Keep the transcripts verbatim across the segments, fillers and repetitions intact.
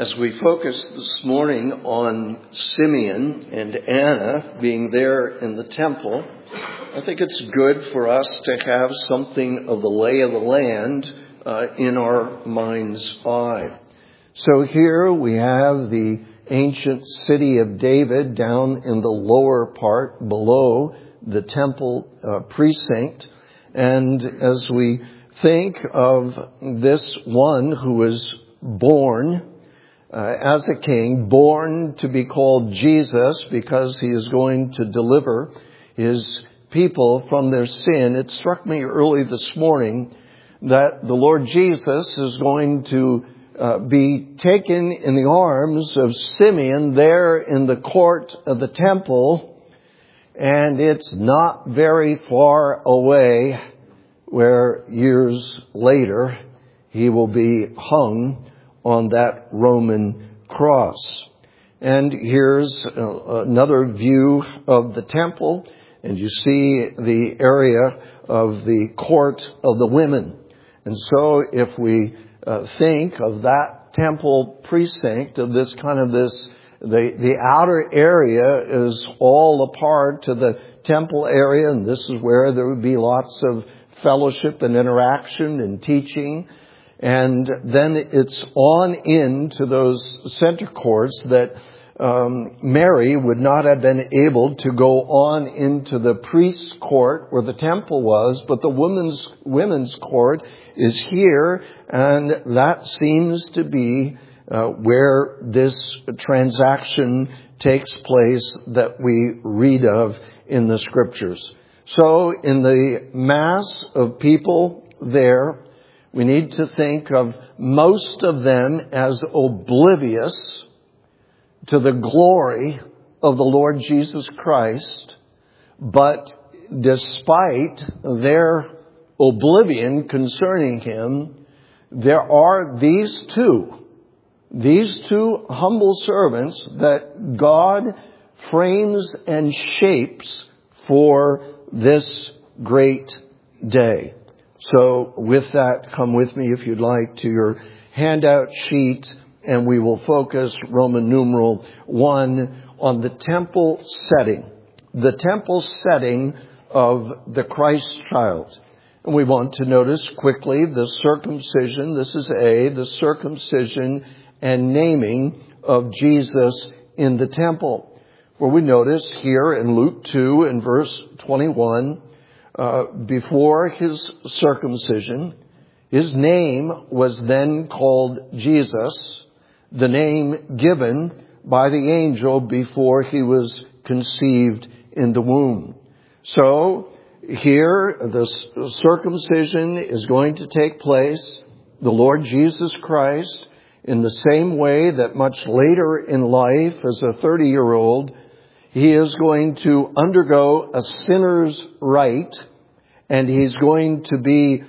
As we focus this morning on Simeon and Anna being there in the temple, I think it's good for us to have something of the lay of the land uh, in our mind's eye. So here we have the ancient city of David down in the lower part below the temple uh, precinct. And as we think of this one who was born Uh, as a king, born to be called Jesus because he is going to deliver his people from their sin, it struck me early this morning that the Lord Jesus is going to uh, be taken in the arms of Simeon there in the court of the temple, and it's not very far away where years later he will be hung on that Roman cross. And here's uh, another view of the temple, and you see the area of the court of the women. And so if we uh, think of that temple precinct, of this kind of this, the, the outer area is all a part to the temple area, and this is where there would be lots of fellowship and interaction and teaching. And then it's on into those center courts that um, Mary would not have been able to go on into the priest's court where the temple was, but the women's women's court is here, and that seems to be uh, where this transaction takes place that we read of in the scriptures. So in the mass of people there, we need to think of most of them as oblivious to the glory of the Lord Jesus Christ. But despite their oblivion concerning him, there are these two, these two humble servants that God frames and shapes for this great day. So with that, come with me, if you'd like, to your handout sheet, and we will focus Roman numeral one on the temple setting, the temple setting of the Christ child. And we want to notice quickly the circumcision. This is A, the circumcision and naming of Jesus in the temple. Where we notice here in Luke two in verse twenty-one, Uh, before his circumcision, his name was then called Jesus, the name given by the angel before he was conceived in the womb. So here the circumcision is going to take place. The Lord Jesus Christ, in the same way that much later in life as a thirty-year-old, he is going to undergo a sinner's rite, and he's going to be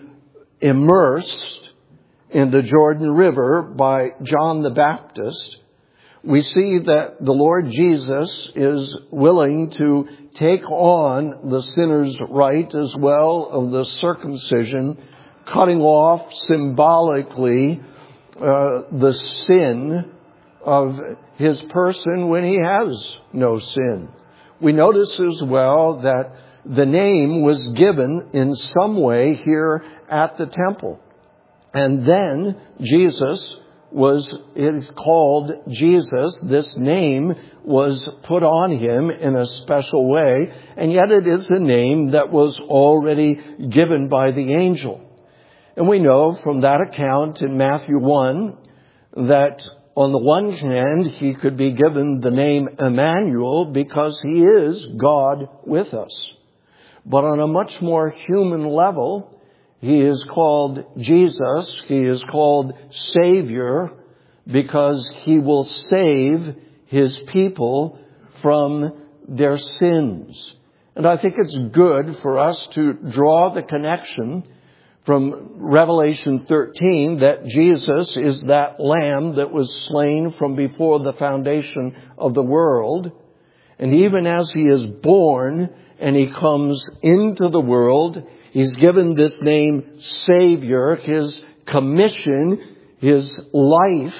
immersed in the Jordan River by John the Baptist. We see that the Lord Jesus is willing to take on the sinner's rite as well of the circumcision, cutting off symbolically uh, the sin of his person when he has no sin. We notice as well that the name was given in some way here at the temple. And then Jesus was, is called Jesus. This name was put on him in a special way. And yet it is a name that was already given by the angel. And we know from that account in Matthew one that on the one hand, he could be given the name Emmanuel because he is God with us. But on a much more human level, he is called Jesus. He is called Savior because he will save his people from their sins. And I think it's good for us to draw the connection from Revelation thirteen that Jesus is that lamb that was slain from before the foundation of the world. And even as he is born and he comes into the world, he's given this name Savior. His commission, his life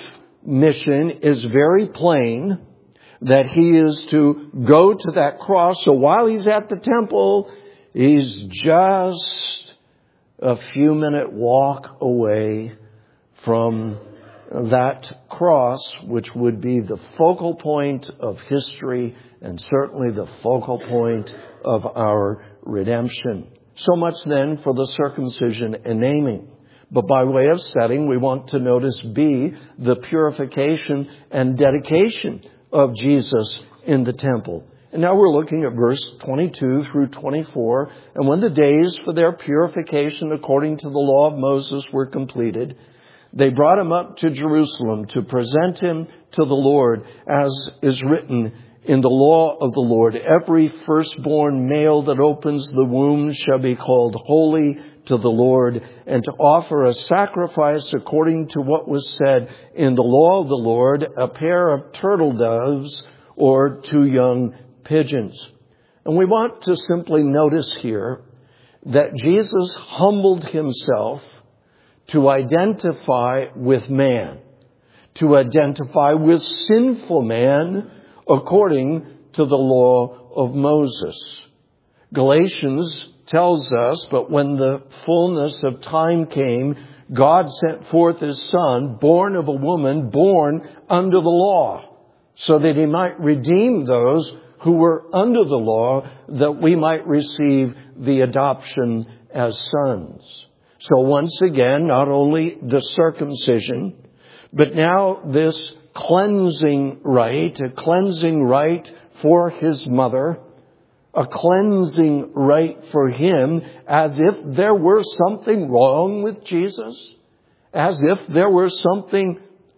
mission is very plain, that he is to go to that cross. So while he's at the temple, he's just a few minute walk away from that cross, which would be the focal point of history and certainly the focal point of our redemption. So much then for the circumcision and naming. But by way of setting, we want to notice B, the purification and dedication of Jesus in the temple. And now we're looking at verse twenty-two through twenty-four. And when the days for their purification according to the law of Moses were completed, they brought him up to Jerusalem to present him to the Lord, as is written in the law of the Lord. Every firstborn male that opens the womb shall be called holy to the Lord, and to offer a sacrifice according to what was said in the law of the Lord, a pair of turtle doves or two young pigeons. And we want to simply notice here that Jesus humbled himself to identify with man, to identify with sinful man according to the law of Moses. Galatians tells us, but when the fullness of time came, God sent forth his Son, born of a woman, born under the law, so that he might redeem those who were under the law, that we might receive the adoption as sons. So once again, not only the circumcision, but now this cleansing rite, a cleansing rite for his mother, a cleansing rite for him, as if there were something wrong with Jesus, as if there were something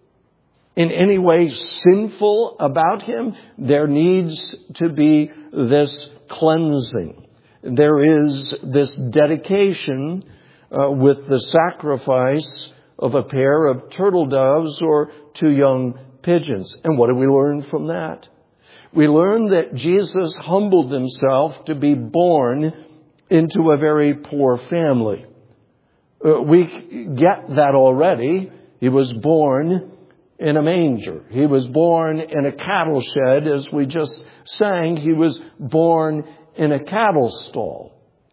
in any way sinful about him. There needs to be this cleansing. There is this dedication uh, with the sacrifice of a pair of turtle doves or two young pigeons. And what do we learn from that? We learn that Jesus humbled himself to be born into a very poor family. Uh, we get that already. He was born in a manger. He was born in a cattle shed. As we just sang, he was born in a cattle stall.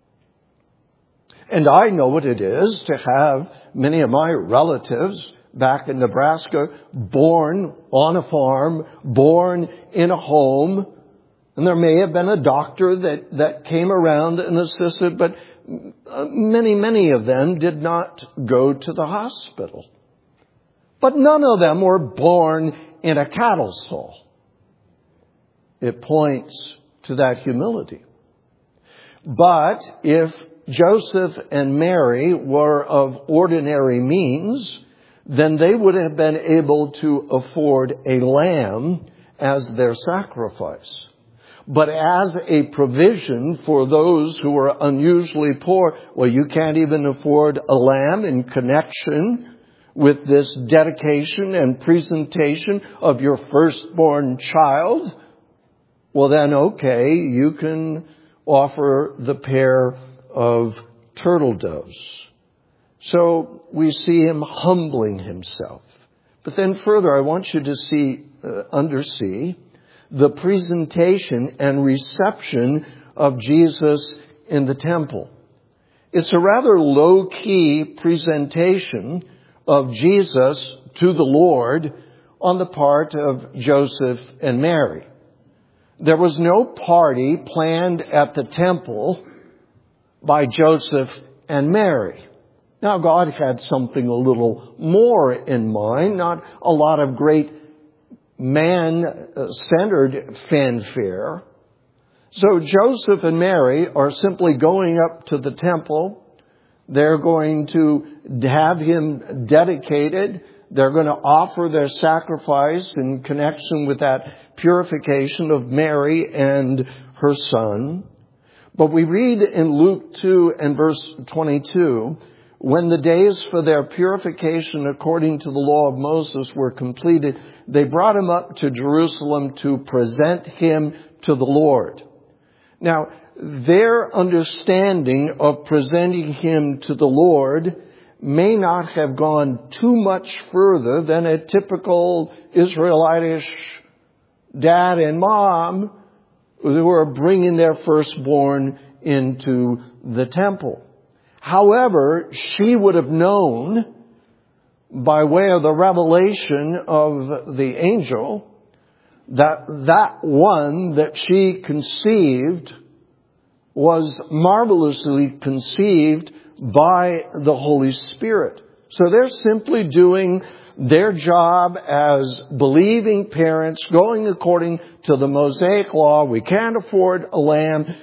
And I know what it is to have many of my relatives back in Nebraska born on a farm, born in a home. And there may have been a doctor that, that came around and assisted, but many, many of them did not go to the hospital. But none of them were born in a cattle stall. It points to that humility. But if Joseph and Mary were of ordinary means, then they would have been able to afford a lamb as their sacrifice. But as a provision for those who are unusually poor, well, you can't even afford a lamb in connection with this dedication and presentation of your firstborn child. Well, then, okay, you can offer the pair of turtle doves. So we see him humbling himself. But then further, I want you to see, uh, undersee the presentation and reception of Jesus in the temple. It's a rather low-key presentation of Jesus to the Lord on the part of Joseph and Mary. There was no party planned at the temple by Joseph and Mary. Now, God had something a little more in mind, not a lot of great man-centered fanfare. So Joseph and Mary are simply going up to the temple. They're going to have him dedicated. They're going to offer their sacrifice in connection with that purification of Mary and her son. But we read in Luke two and verse twenty-two, when the days for their purification according to the law of Moses were completed, they brought him up to Jerusalem to present him to the Lord. Now, their understanding of presenting him to the Lord may not have gone too much further than a typical Israelitish dad and mom who were bringing their firstborn into the temple. However, she would have known by way of the revelation of the angel that that one that she conceived was marvelously conceived by the Holy Spirit. So they're simply doing their job as believing parents, going according to the Mosaic law. We can't afford a lamb,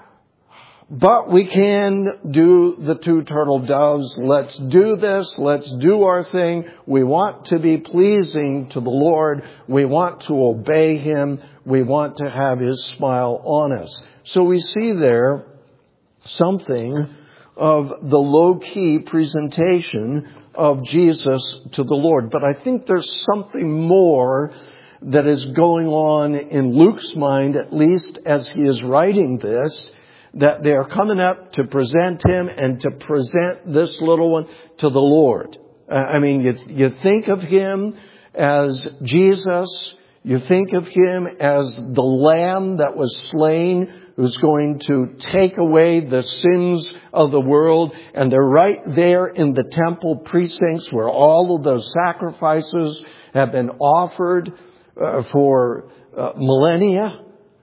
but we can do the two turtle doves. Let's do this. Let's do our thing. We want to be pleasing to the Lord. We want to obey Him. We want to have His smile on us. So we see there something of the low-key presentation of Jesus to the Lord. But I think there's something more that is going on in Luke's mind, at least as he is writing this, that they are coming up to present Him and to present this little one to the Lord. I mean, you, you think of Him as Jesus. You think of Him as the Lamb that was slain, who's going to take away the sins of the world. And they're right there in the temple precincts where all of those sacrifices have been offered uh, for uh, millennia.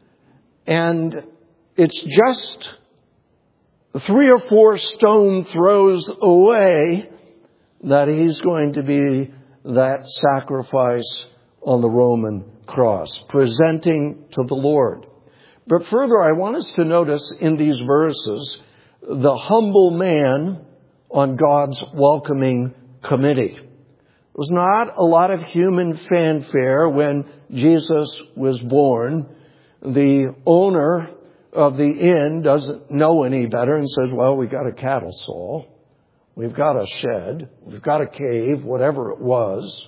And it's just three or four stone throws away that He's going to be that sacrifice on the Roman cross, presenting to the Lord. But further, I want us to notice in these verses the humble man on God's welcoming committee. There was not a lot of human fanfare when Jesus was born. The owner of the inn doesn't know any better and says, well, we've got a cattle stall, we've got a shed, we've got a cave, whatever it was.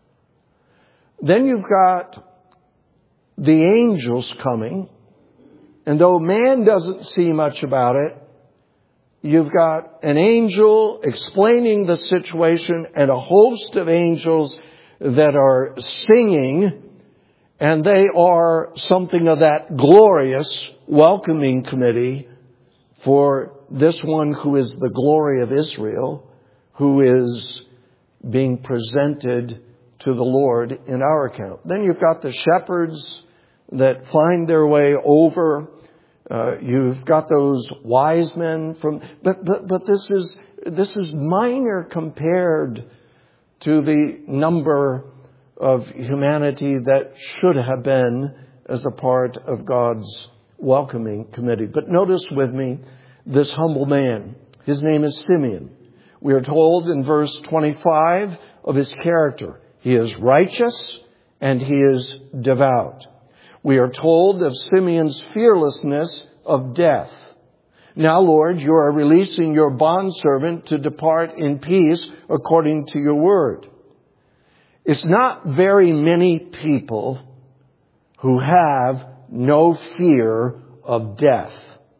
Then you've got the angels coming. And though man doesn't see much about it, you've got an angel explaining the situation and a host of angels that are singing, and they are something of that glorious welcoming committee for this one who is the glory of Israel, who is being presented to the Lord in our account. Then you've got the shepherds that find their way over. Uh, you've got those wise men from, but, but, but this is, this is minor compared to the number of humanity that should have been as a part of God's welcoming committee. But notice with me this humble man. His name is Simeon. We are told in verse twenty-five of his character. He is righteous and he is devout. We are told of Simeon's fearlessness of death. Now, Lord, you are releasing your bondservant to depart in peace according to your word. It's not very many people who have no fear of death.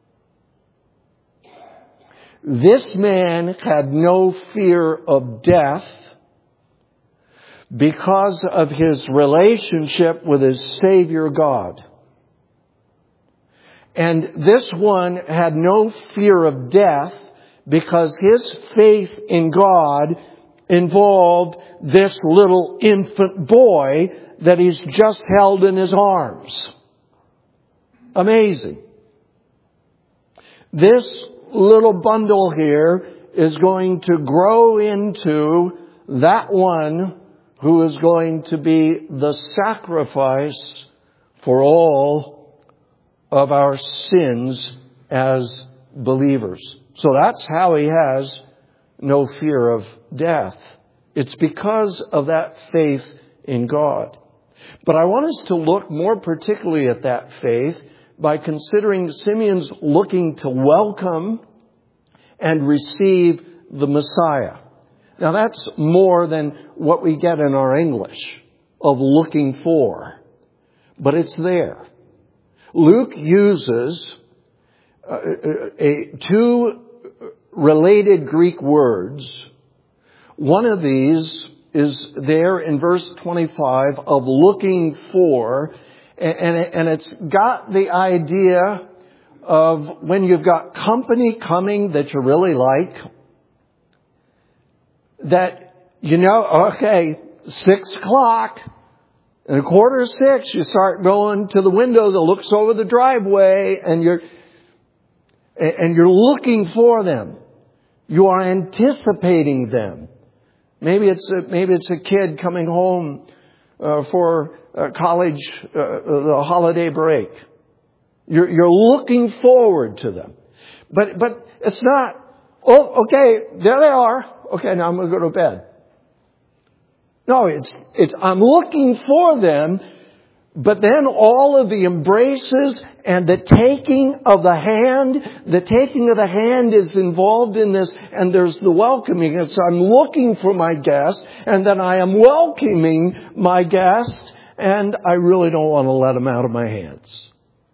This man had no fear of death because of his relationship with his Savior God. And this one had no fear of death because his faith in God involved this little infant boy that he's just held in his arms. Amazing. This little bundle here is going to grow into that one who is going to be the sacrifice for all of our sins as believers. So that's how he has no fear of death. It's because of that faith in God. But I want us to look more particularly at that faith by considering Simeon's looking to welcome and receive the Messiah. Now that's more than what we get in our English of looking for. But it's there. Luke uses uh, a, two related Greek words One of these is there in verse twenty-five of looking for, and, and it's got the idea of when you've got company coming that you really like, that, you know, okay, six o'clock, and a quarter to six, you start going to the window that looks over the driveway, and you're, and you're looking for them. You are anticipating them. Maybe it's a, maybe it's a kid coming home uh, for uh, college, uh, the holiday break. You're, you're looking forward to them. But, but it's not, oh, okay, there they are. Okay, now I'm going to go to bed. No, it's, it's, I'm looking for them, but then all of the embraces and the taking of the hand, the taking of the hand is involved in this, and there's the welcoming. It's I'm looking for my guest, and then I am welcoming my guest, and I really don't want to let him out of my hands.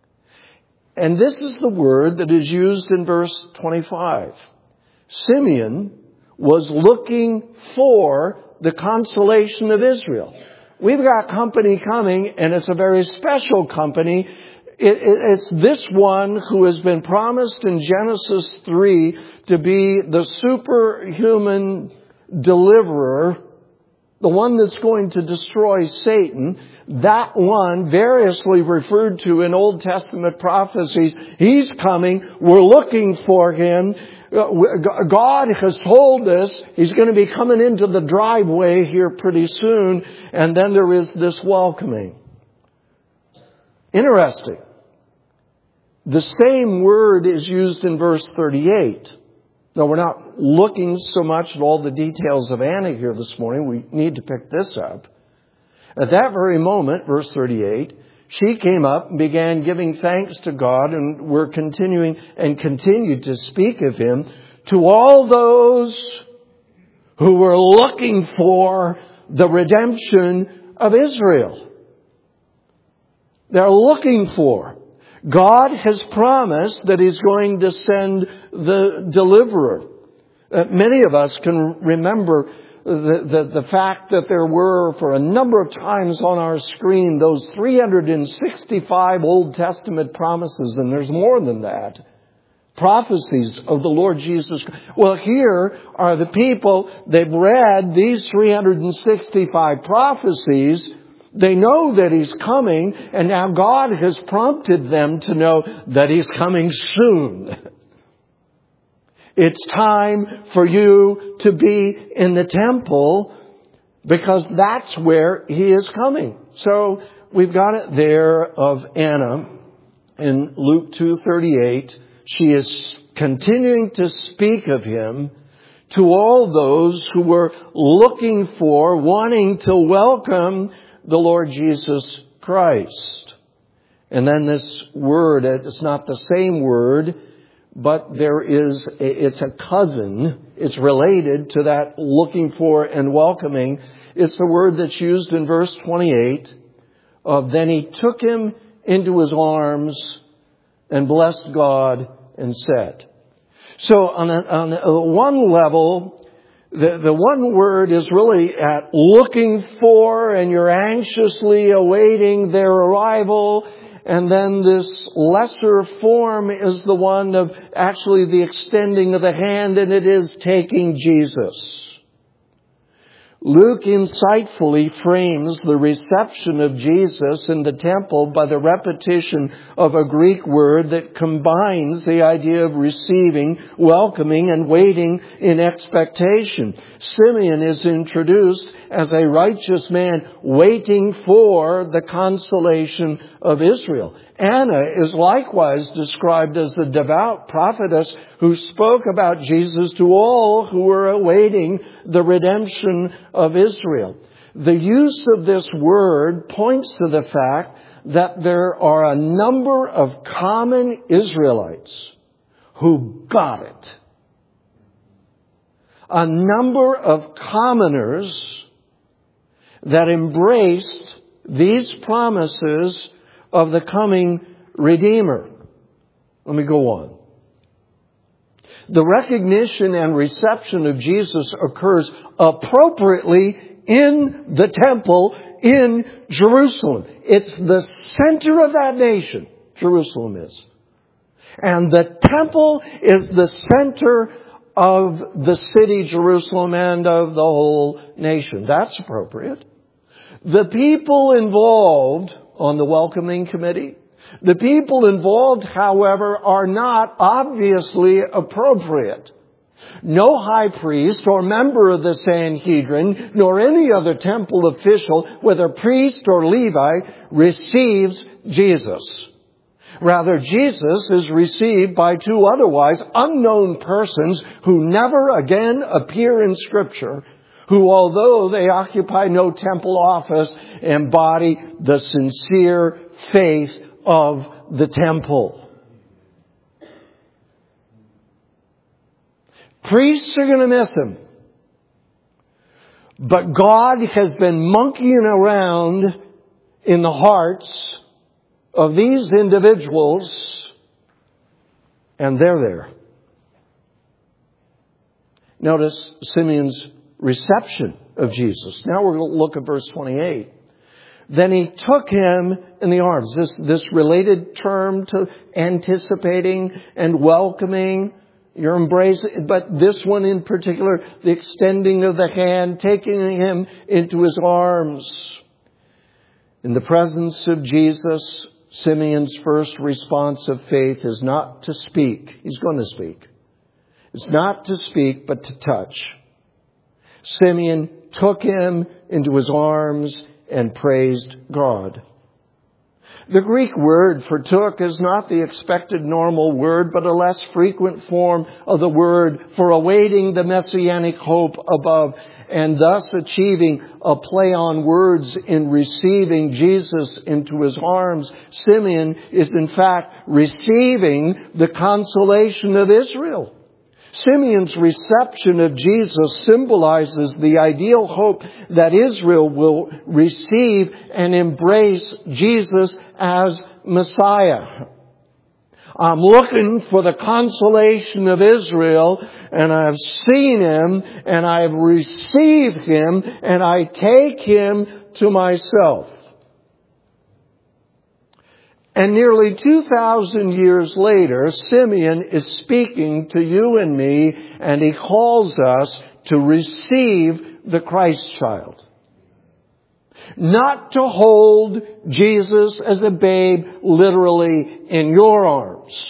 And this is the word that is used in verse twenty-five. Simeon was looking for the consolation of Israel. We've got company coming, and it's a very special company. It, it, it's this one who has been promised in Genesis three to be the superhuman deliverer, the one that's going to destroy Satan. That one, variously referred to in Old Testament prophecies, he's coming. We're looking for him. God has told us he's going to be coming into the driveway here pretty soon. And then there is this welcoming. Interesting. The same word is used in verse thirty-eight. Now, we're not looking so much at all the details of Anna here this morning. We need to pick this up. At that very moment, verse thirty-eight, she came up and began giving thanks to God, and we're continuing and continued to speak of Him to all those who were looking for the redemption of Israel. They're looking for. God has promised that He's going to send the deliverer. Uh, many of us can remember The, the, the fact that there were, for a number of times on our screen, those three hundred sixty-five Old Testament promises, and there's more than that, prophecies of the Lord Jesus Christ. Well, here are the people, they've read these three hundred sixty-five prophecies, they know that He's coming, and now God has prompted them to know that He's coming soon. It's time for you to be in the temple because that's where He is coming. So we've got it there of Anna in Luke two thirty-eight. She is continuing to speak of Him to all those who were looking for, wanting to welcome the Lord Jesus Christ. And then this word, it's not the same word, but there is, it's a cousin. It's related to that looking for and welcoming. It's the word that's used in verse twenty-eight of, then He took him into His arms and blessed God and said. So on, a, on one level, the, the one word is really at looking for, and you're anxiously awaiting their arrival. And then this lesser form is the one of actually the extending of the hand, and it is taking Jesus. Luke insightfully frames the reception of Jesus in the temple by the repetition of a Greek word that combines the idea of receiving, welcoming, and waiting in expectation. Simeon is introduced as a righteous man waiting for the consolation of Israel. Anna is likewise described as a devout prophetess who spoke about Jesus to all who were awaiting the redemption of Israel. The use of this word points to the fact that there are a number of common Israelites who got it. A number of commoners that embraced these promises of the coming Redeemer. Let me go on. The recognition and reception of Jesus occurs appropriately in the temple in Jerusalem. It's the center of that nation, Jerusalem is. And the temple is the center of the city, Jerusalem, and of the whole nation. That's appropriate. The people involved on the welcoming committee, the people involved, however, are not obviously appropriate. No high priest or member of the Sanhedrin, nor any other temple official, whether priest or Levite, receives Jesus. Rather, Jesus is received by two otherwise unknown persons who never again appear in Scripture, who, although they occupy no temple office, embody the sincere faith of the temple. Priests are going to miss him. But God has been monkeying around in the hearts of these individuals, and they're there. Notice Simeon's reception of Jesus. Now we're going to look at verse twenty-eight. Then he took him in the arms. This, this related term to anticipating and welcoming, your embrace, but this one in particular, the extending of the hand, taking him into his arms. In the presence of Jesus, Simeon's first response of faith is not to speak. He's going to speak. It's not to speak, but to touch. Simeon took him into his arms and praised God. The Greek word for took is not the expected normal word, but a less frequent form of the word for awaiting the messianic hope above, and thus achieving a play on words in receiving Jesus into his arms. Simeon is in fact receiving the consolation of Israel. Simeon's reception of Jesus symbolizes the ideal hope that Israel will receive and embrace Jesus as Messiah. I'm looking for the consolation of Israel, and I've seen him, and I've received him, and I take him to myself. And nearly two thousand years later, Simeon is speaking to you and me, and he calls us to receive the Christ child. Not to hold Jesus as a babe literally in your arms.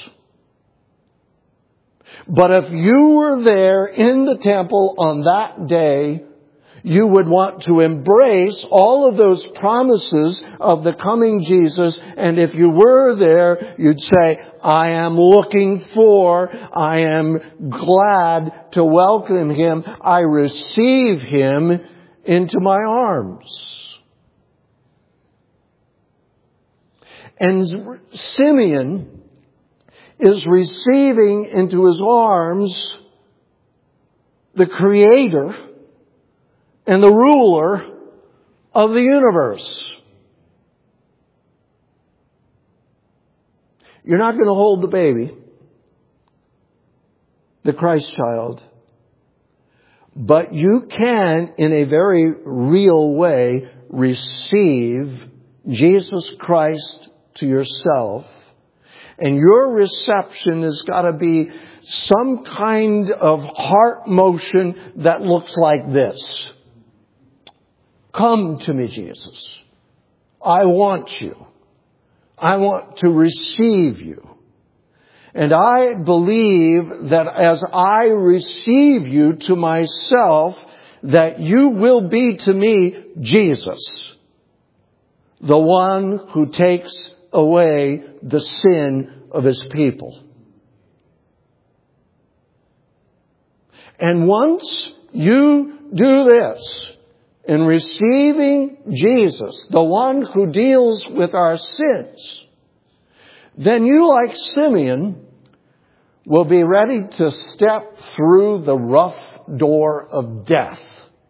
But if you were there in the temple on that day, you would want to embrace all of those promises of the coming Jesus. And if you were there, you'd say, I am looking for, I am glad to welcome him. I receive him into my arms. And Simeon is receiving into his arms the Creator and the ruler of the universe. You're not going to hold the baby, the Christ child, but you can, in a very real way, receive Jesus Christ to yourself. And your reception has got to be some kind of heart motion that looks like this. Come to me, Jesus. I want you. I want to receive you. And I believe that as I receive you to myself, that you will be to me Jesus, the one who takes away the sin of his people. And once you do this, in receiving Jesus, the one who deals with our sins, then you, like Simeon, will be ready to step through the rough door of death,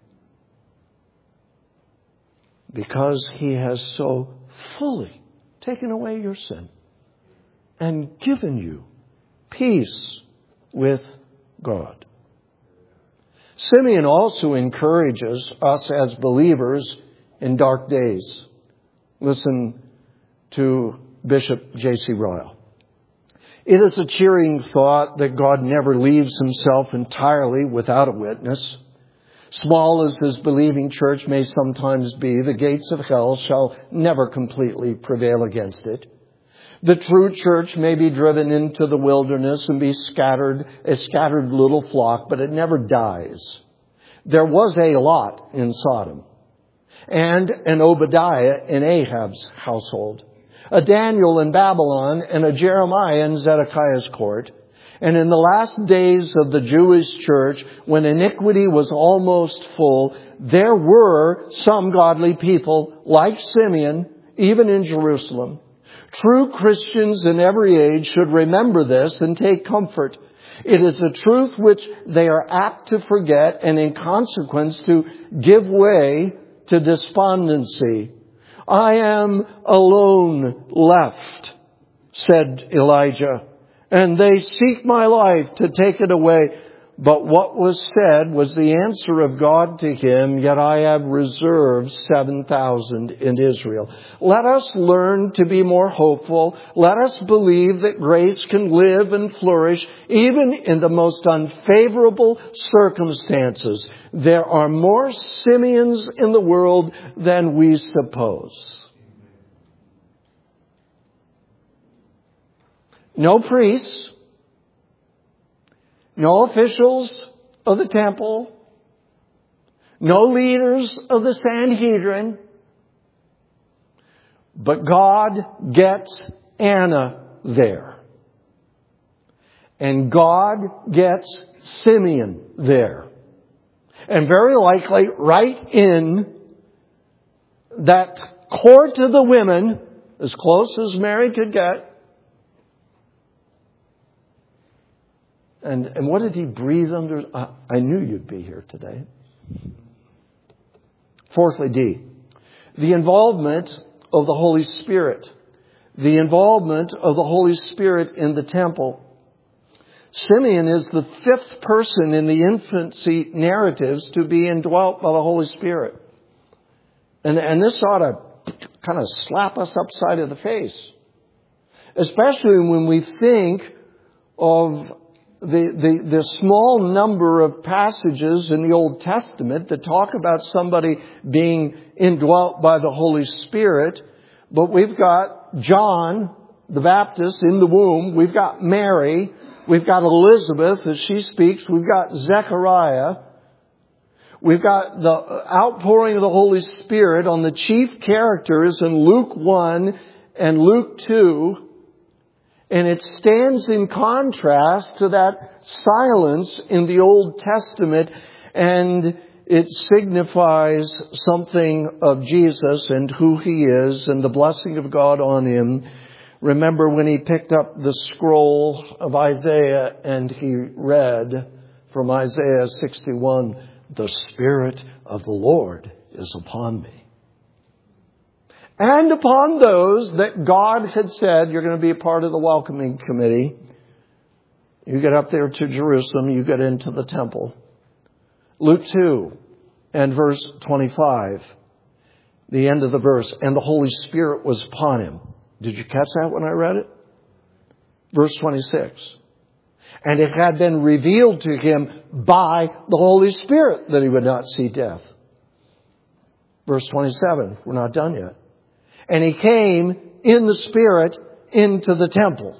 because he has so fully taken away your sin and given you peace with God. Simeon also encourages us as believers in dark days. Listen to Bishop J C Ryle. It is a cheering thought that God never leaves himself entirely without a witness. Small as his believing church may sometimes be, the gates of hell shall never completely prevail against it. The true church may be driven into the wilderness and be scattered, a scattered little flock, but it never dies. There was a Lot in Sodom, and an Obadiah in Ahab's household, a Daniel in Babylon, and a Jeremiah in Zedekiah's court. And in the last days of the Jewish church, when iniquity was almost full, there were some godly people like Simeon, even in Jerusalem. True Christians in every age should remember this and take comfort. It is a truth which they are apt to forget and in consequence to give way to despondency. I am alone left, said Elijah, and they seek my life to take it away. But what was said was the answer of God to him, yet I have reserved seven thousand in Israel. Let us learn to be more hopeful. Let us believe that grace can live and flourish even in the most unfavorable circumstances. There are more Simeons in the world than we suppose. No priests. No officials of the temple. No leaders of the Sanhedrin. But God gets Anna there. And God gets Simeon there. And very likely right in that court of the women, as close as Mary could get. And, and what did he breathe under? I, I knew you'd be here today. Fourthly, D. The involvement of the Holy Spirit. The involvement of the Holy Spirit in the temple. Simeon is the fifth person in the infancy narratives to be indwelt by the Holy Spirit. And, and this ought to kind of slap us upside of the face. Especially when we think of The, the, the small number of passages in the Old Testament that talk about somebody being indwelt by the Holy Spirit. But we've got John the Baptist in the womb. We've got Mary. We've got Elizabeth as she speaks. We've got Zechariah. We've got the outpouring of the Holy Spirit on the chief characters in Luke one and Luke two. And it stands in contrast to that silence in the Old Testament, and it signifies something of Jesus and who He is and the blessing of God on Him. Remember when He picked up the scroll of Isaiah and He read from Isaiah sixty-one, "The Spirit of the Lord is upon me. And upon those that God had said, you're going to be a part of the welcoming committee. You get up there to Jerusalem, you get into the temple." Luke two and verse twenty-five, the end of the verse, "And the Holy Spirit was upon him." Did you catch that when I read it? Verse twenty-six. "And it had been revealed to him by the Holy Spirit that he would not see death." Verse twenty-seven, we're not done yet. "And he came in the Spirit into the temple."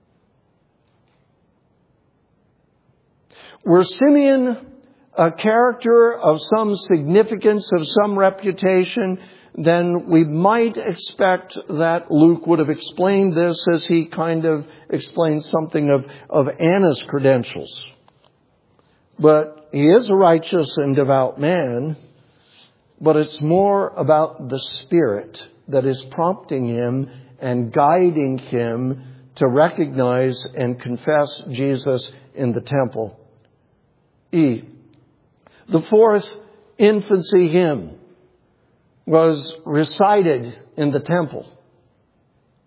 Were Simeon a character of some significance, of some reputation, then we might expect that Luke would have explained this as he kind of explained something of, of Anna's credentials. But he is a righteous and devout man, but it's more about the Spirit that is prompting him and guiding him to recognize and confess Jesus in the temple. E. The fourth infancy hymn was recited in the temple.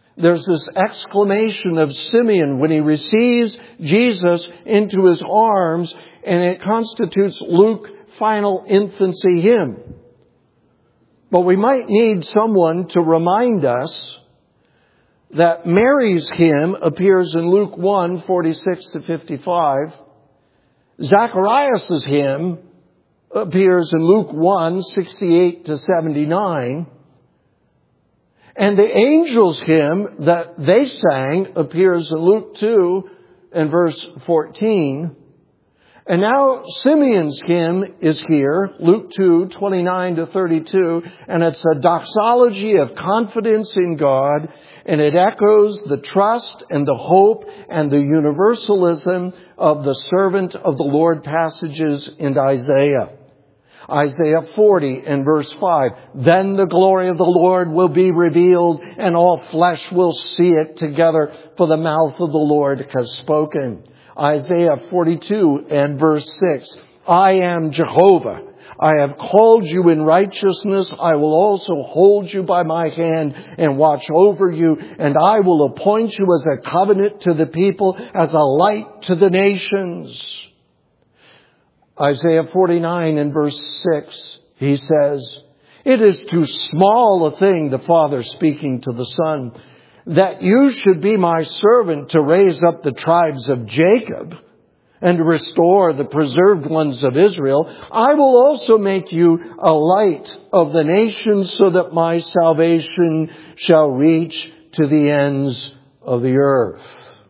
There's this exclamation of Simeon when he receives Jesus into his arms, and it constitutes Luke's final infancy hymn. But we might need someone to remind us that Mary's hymn appears in Luke one, forty-six to fifty-five. Zacharias' hymn appears in Luke one, sixty-eight to seventy-nine. And the angels' hymn that they sang appears in Luke two and verse fourteen. And now Simeon's hymn is here, Luke two, twenty-nine to thirty-two, and it's a doxology of confidence in God, and it echoes the trust and the hope and the universalism of the servant of the Lord passages in Isaiah. Isaiah forty and verse five, then the glory of the Lord will be revealed, and all flesh will see it together, for the mouth of the Lord has spoken. Isaiah forty-two and verse six, I am Jehovah. I have called you in righteousness. I will also hold you by my hand and watch over you. And I will appoint you as a covenant to the people, as a light to the nations. Isaiah forty-nine and verse six, he says, it is too small a thing, the Father speaking to the Son, that you should be my servant to raise up the tribes of Jacob and to restore the preserved ones of Israel. I will also make you a light of the nations, so that my salvation shall reach to the ends of the earth.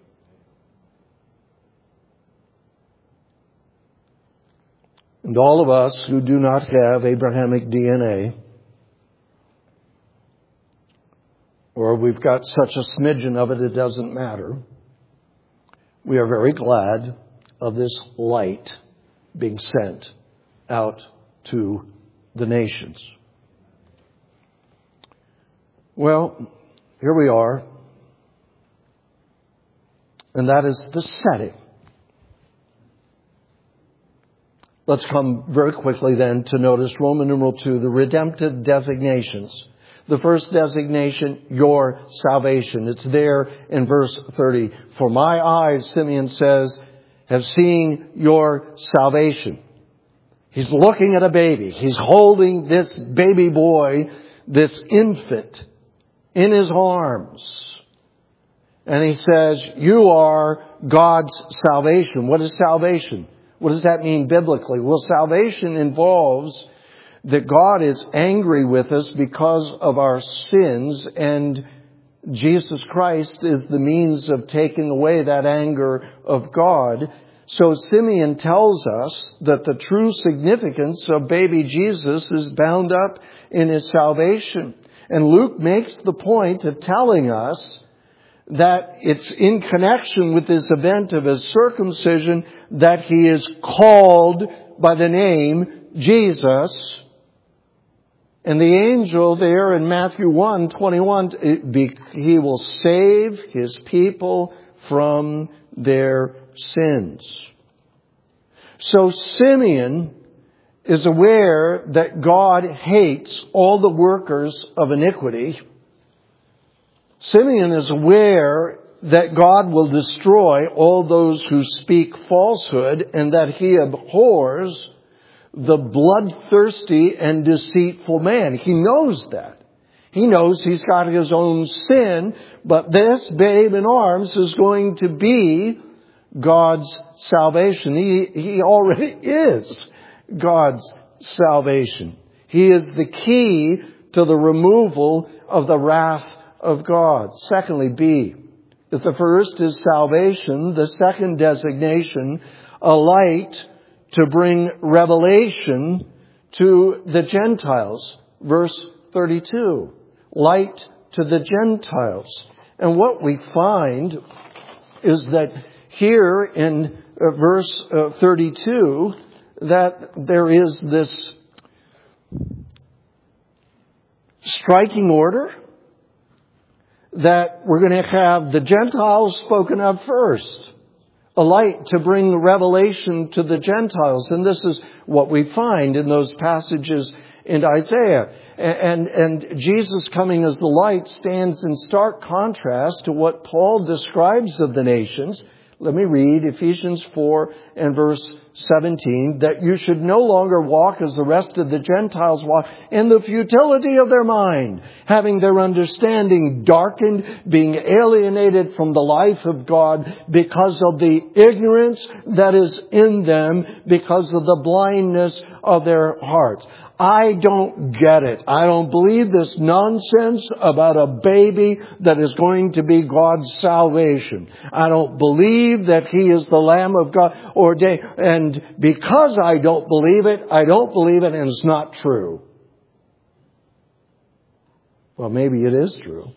And all of us who do not have Abrahamic D N A, or we've got such a smidgen of it, it doesn't matter, we are very glad of this light being sent out to the nations. Well, here we are. And that is the setting. Let's come very quickly then to notice Roman numeral two, the redemptive designations. The first designation, your salvation. It's there in verse thirty. For my eyes, Simeon says, have seen your salvation. He's looking at a baby. He's holding this baby boy, this infant, in his arms. And he says, you are God's salvation. What is salvation? What does that mean biblically? Well, salvation involves that God is angry with us because of our sins, and Jesus Christ is the means of taking away that anger of God. So Simeon tells us that the true significance of baby Jesus is bound up in his salvation. And Luke makes the point of telling us that it's in connection with this event of his circumcision that he is called by the name Jesus. And the angel there in Matthew one twenty-one, he will save his people from their sins. So Simeon is aware that God hates all the workers of iniquity. Simeon is aware that God will destroy all those who speak falsehood, and that he abhors the bloodthirsty and deceitful man. He knows that. He knows he's got his own sin, but this babe in arms is going to be God's salvation. He, he already is God's salvation. He is the key to the removal of the wrath of God. Secondly, B. If the first is salvation, the second designation, a light to bring revelation to the Gentiles. Verse thirty-two. Light to the Gentiles. And what we find is that here in verse thirty-two, that there is this striking order that we're going to have the Gentiles spoken of first. a light to bring revelation to the Gentiles. And this is what we find in those passages in Isaiah. And, and Jesus coming as the light stands in stark contrast to what Paul describes of the nations. Let me read Ephesians four and verse seventeen, that you should no longer walk as the rest of the Gentiles walk in the futility of their mind, having their understanding darkened, being alienated from the life of God because of the ignorance that is in them, because of the blindness of their hearts. I don't get it. I don't believe this nonsense about a baby that is going to be God's salvation. I don't believe that He is the Lamb of God ordained. And because I don't believe it, I don't believe it, and it's not true. Well, maybe it is true.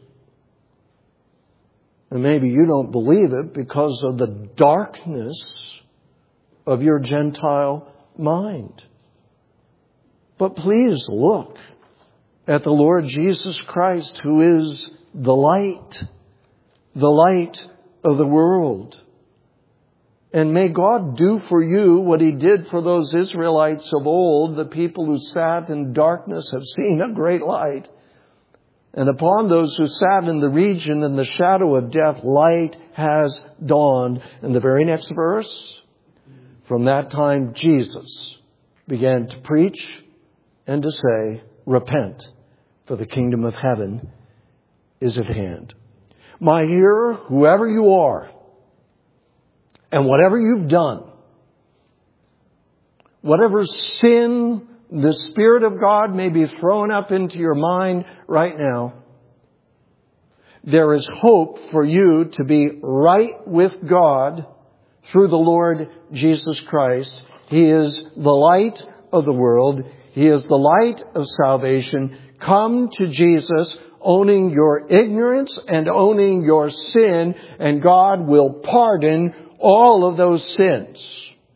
And maybe you don't believe it because of the darkness of your Gentile mind. But please look at the Lord Jesus Christ, who is the light, the light of the world. And may God do for you what He did for those Israelites of old, the people who sat in darkness have seen a great light. And upon those who sat in the region in the shadow of death, light has dawned. In the very next verse, from that time Jesus began to preach and to say, repent, for the kingdom of heaven is at hand. My hearer, whoever you are, and whatever you've done, whatever sin the Spirit of God may be thrown up into your mind right now, there is hope for you to be right with God through the Lord Jesus Christ. He is the light of the world. He is the light of salvation. Come to Jesus, owning your ignorance and owning your sin, and God will pardon all of those sins.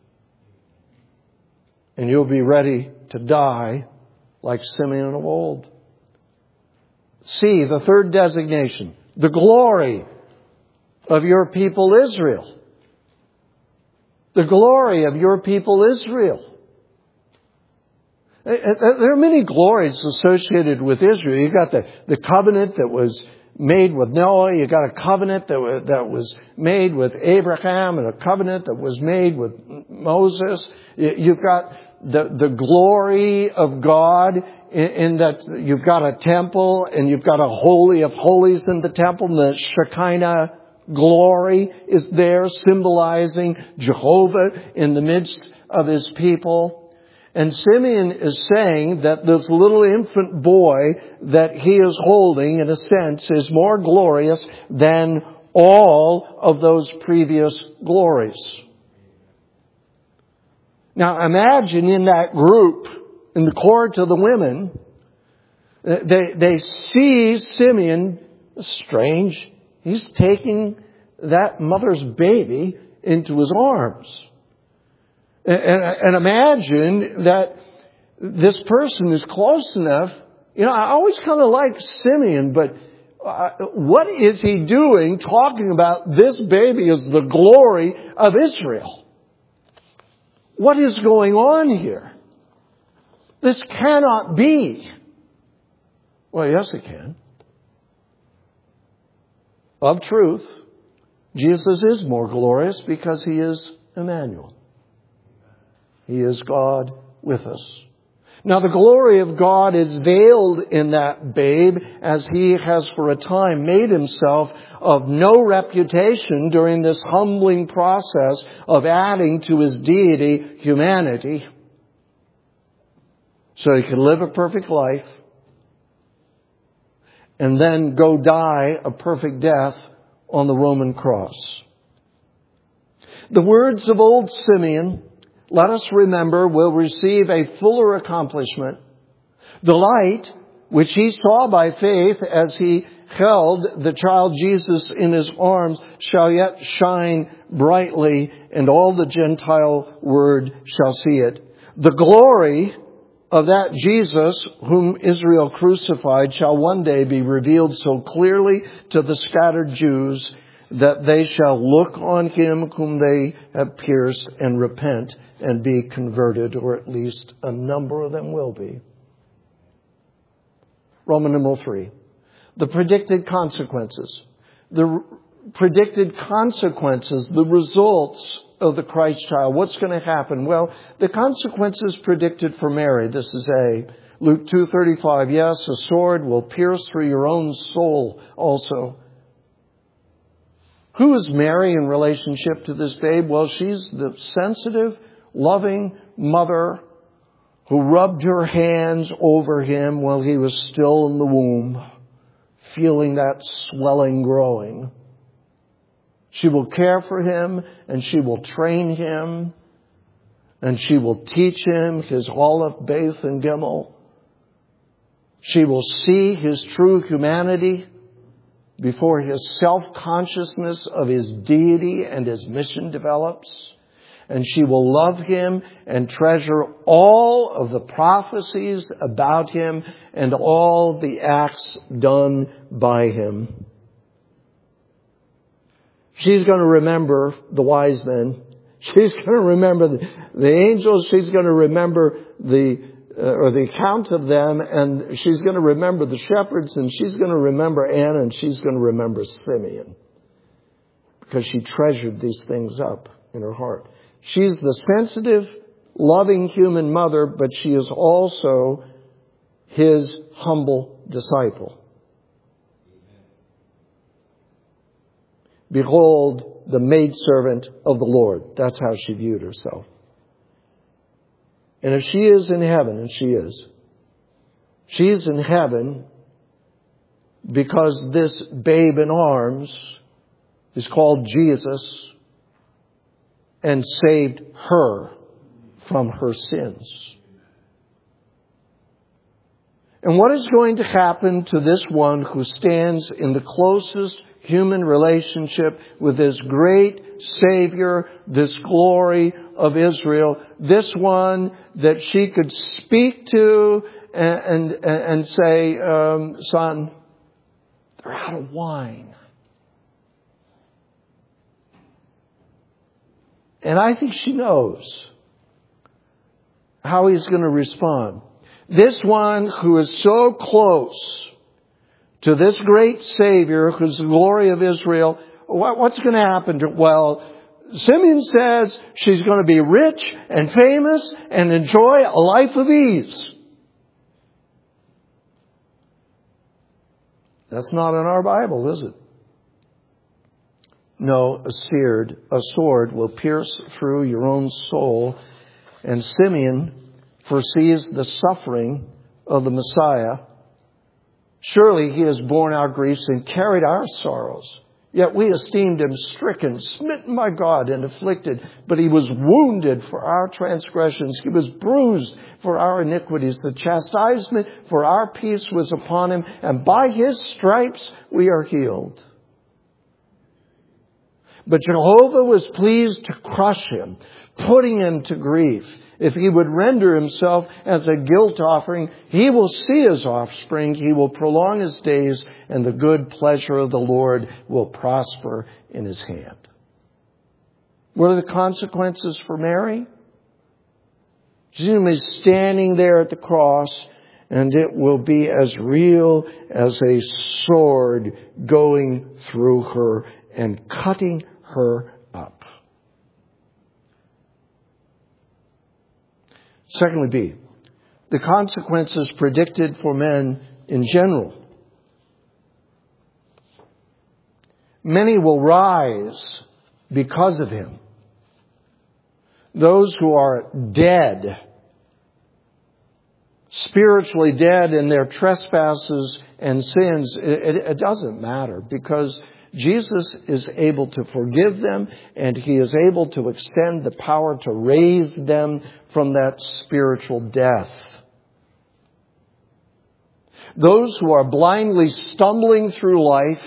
And you'll be ready to die like Simeon of old. See, the third designation, the glory of your people Israel. The glory of your people Israel. There are many glories associated with Israel. You've got the, the covenant that was made with Noah. You've got a covenant that was, that was made with Abraham, and a covenant that was made with Moses. You've got the, the glory of God in, in that you've got a temple and you've got a holy of holies in the temple. And the Shekinah glory is there, symbolizing Jehovah in the midst of His people. And Simeon is saying that this little infant boy that he is holding, in a sense, is more glorious than all of those previous glories. Now imagine in that group, in the court of the women, they, they see Simeon, strange, he's taking that mother's baby into his arms. And, and imagine that this person is close enough. You know, I always kind of like Simeon, but uh, what is he doing talking about this baby as the glory of Israel? What is going on here? This cannot be. Well, yes, it can. Of truth, Jesus is more glorious because He is Emmanuel. He is God with us. Now the glory of God is veiled in that babe, as He has for a time made Himself of no reputation during this humbling process of adding to His deity humanity, so He could live a perfect life and then go die a perfect death on the Roman cross. The words of old Simeon, let us remember, will receive a fuller accomplishment. The light, which he saw by faith as he held the child Jesus in his arms, shall yet shine brightly, and all the Gentile world shall see it. The glory of that Jesus whom Israel crucified shall one day be revealed so clearly to the scattered Jews that they shall look on him whom they have pierced and repent and be converted, or at least a number of them will be. Roman numeral three. The predicted consequences. The predicted consequences, the results of the Christ child. What's going to happen? Well, the consequences predicted for Mary. This is A. Luke two thirty-five. Yes, a sword will pierce through your own soul also. Who is Mary in relationship to this babe? Well, she's the sensitive, loving mother who rubbed her hands over him while he was still in the womb, feeling that swelling growing. She will care for him, and she will train him, and she will teach him his Aleph, Beth, and Gimel. She will see his true humanity before his self-consciousness of his deity and his mission develops. And she will love him and treasure all of the prophecies about him and all the acts done by him. She's going to remember the wise men. She's going to remember the, the angels. She's going to remember the uh, or the account of them, and she's going to remember the shepherds, and she's going to remember Anna, and she's going to remember Simeon, because she treasured these things up in her heart. She's the sensitive, loving human mother, but she is also his humble disciple. Behold, the maidservant of the Lord. That's how she viewed herself. And if she is in heaven, and she is, she is in heaven because this babe in arms is called Jesus and saved her from her sins. And what is going to happen to this one who stands in the closest human relationship with this great Savior, this glory of Israel, this one that she could speak to and, and, and say, um, son, they're out of wine. And I think she knows how he's going to respond. This one who is so close to this great Savior, who's the glory of Israel, what's going to happen to, well, Simeon says she's going to be rich and famous and enjoy a life of ease. That's not in our Bible, is it? No, a seared, a sword will pierce through your own soul. And Simeon foresees the suffering of the Messiah. Surely he has borne our griefs and carried our sorrows. Yet we esteemed him stricken, smitten by God, and afflicted. But he was wounded for our transgressions. He was bruised for our iniquities. The chastisement for our peace was upon him. And by his stripes we are healed. But Jehovah was pleased to crush him, putting him to grief. If he would render himself as a guilt offering, he will see his offspring. He will prolong his days, and the good pleasure of the Lord will prosper in his hand. What are the consequences for Mary? She's going to be standing there at the cross, and it will be as real as a sword going through her and cutting her up. Secondly, B, the consequences predicted for men in general. Many will rise because of him. Those who are dead, spiritually dead in their trespasses and sins, it, it doesn't matter, because Jesus is able to forgive them, and he is able to extend the power to raise them from that spiritual death. Those who are blindly stumbling through life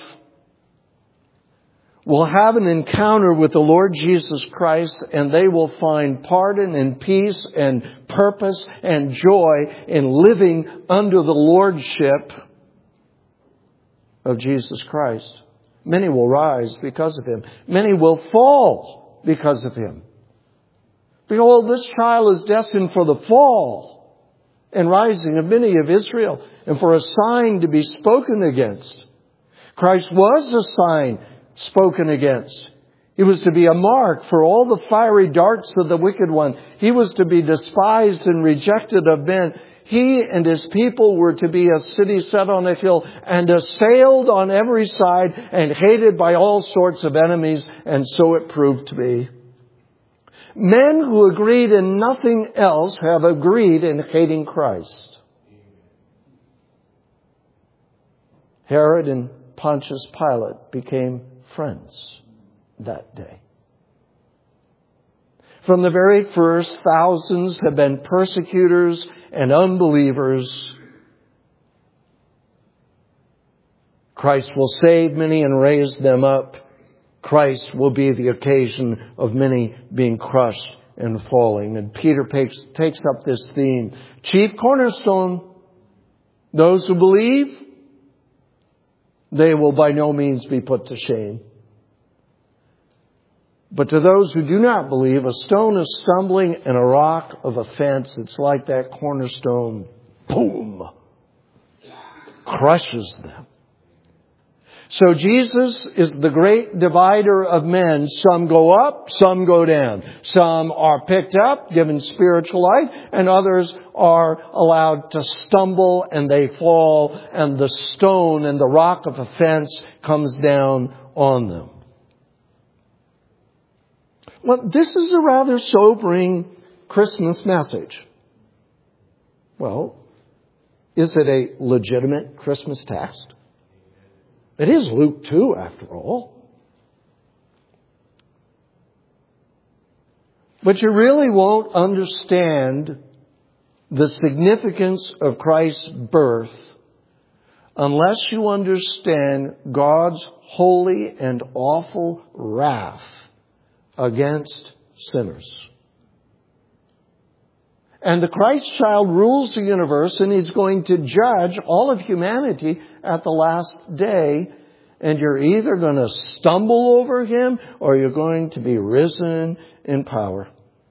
will have an encounter with the Lord Jesus Christ, and they will find pardon and peace and purpose and joy in living under the lordship of Jesus Christ. Many will rise because of him. Many will fall because of him. Behold, this child is destined for the fall and rising of many of Israel, and for a sign to be spoken against. Christ was a sign spoken against. He was to be a mark for all the fiery darts of the wicked one. He was to be despised and rejected of men. He and his people were to be a city set on a hill and assailed on every side and hated by all sorts of enemies, and so it proved to be. Men who agreed in nothing else have agreed in hating Christ. Herod and Pontius Pilate became friends that day. From the very first, thousands have been persecutors and unbelievers. Christ will save many and raise them up. Christ will be the occasion of many being crushed and falling. And Peter takes, takes up this theme. Chief cornerstone, those who believe, they will by no means be put to shame. But to those who do not believe, a stone of stumbling and a rock of offense, it's like that cornerstone, boom, crushes them. So Jesus is the great divider of men. Some go up, some go down. Some are picked up, given spiritual life, and others are allowed to stumble and they fall, and the stone and the rock of offense comes down on them. Well, this is a rather sobering Christmas message. Well, is it a legitimate Christmas text? It is Luke two, after all. But you really won't understand the significance of Christ's birth unless you understand God's holy and awful wrath against sinners. And the Christ child rules the universe, and he's going to judge all of humanity at the last day. And you're either going to stumble over him or you're going to be risen in power.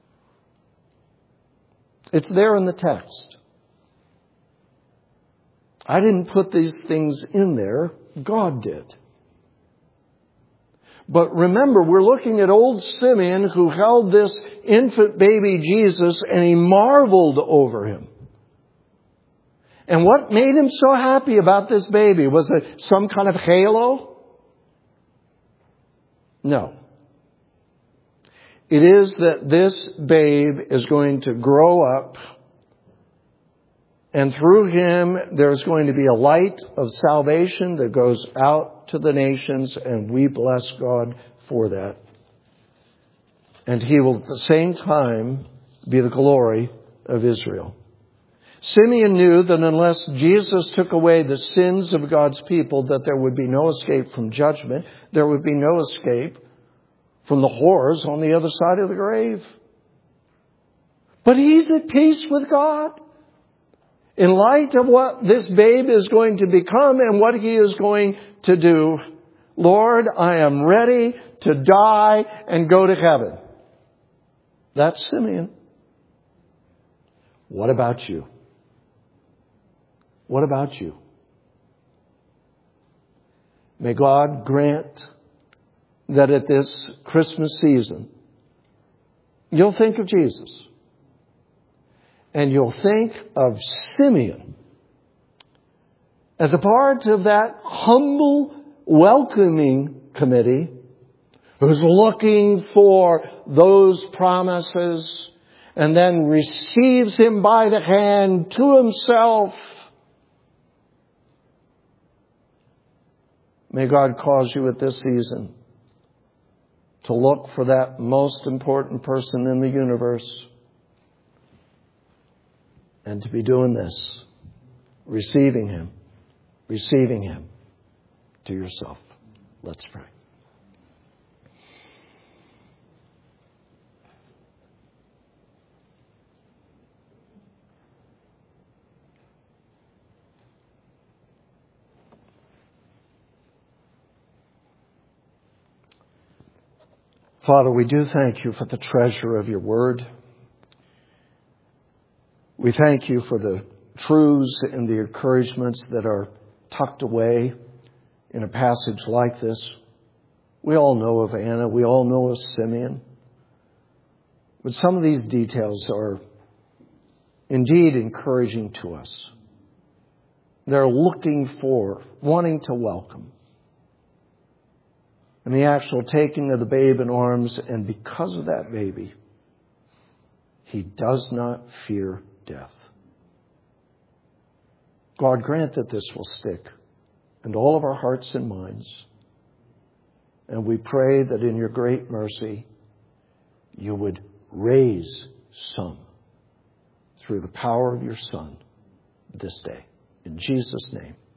It's there in the text. I didn't put these things in there. God did. But remember, we're looking at old Simeon who held this infant baby Jesus, and he marveled over him. And what made him so happy about this baby? Was it some kind of halo? No. It is that this babe is going to grow up, and through him there's going to be a light of salvation that goes out to the nations, and we bless God for that. And he will at the same time be the glory of Israel. Simeon knew that unless Jesus took away the sins of God's people, that there would be no escape from judgment. There would be no escape from the horrors on the other side of the grave. But he's at peace with God. In light of what this babe is going to become and what he is going to do, Lord, I am ready to die and go to heaven. That's Simeon. What about you? What about you? May God grant that at this Christmas season, you'll think of Jesus. And you'll think of Simeon as a part of that humble welcoming committee who's looking for those promises and then receives him by the hand to himself. May God cause you at this season to look for that most important person in the universe. And to be doing this, receiving him, receiving him to yourself. Let's pray. Father, we do thank you for the treasure of your word. We thank you for the truths and the encouragements that are tucked away in a passage like this. We all know of Anna. We all know of Simeon. But some of these details are indeed encouraging to us. They're looking for, wanting to welcome. And the actual taking of the babe in arms, and because of that baby, he does not fear death. God, grant that this will stick in all of our hearts and minds. And we pray that in your great mercy, you would raise some through the power of your Son this day. In Jesus' name.